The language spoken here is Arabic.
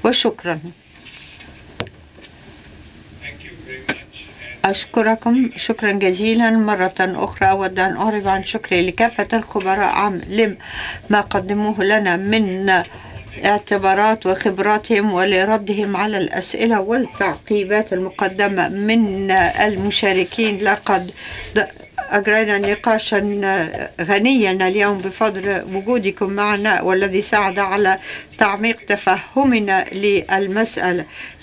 وشكرا. أشكركم شكرا جزيلا مرة أخرى. أود أن أعرب عن شكري لكافة الخبراء لما قدموه لنا من اعتبارات وخبراتهم ولردهم على الأسئلة والتعقيبات المقدمة من المشاركين. لقد أجرينا نقاشا غنيا اليوم بفضل وجودكم معنا، والذي ساعد على تعميق تفهمنا للمسألة.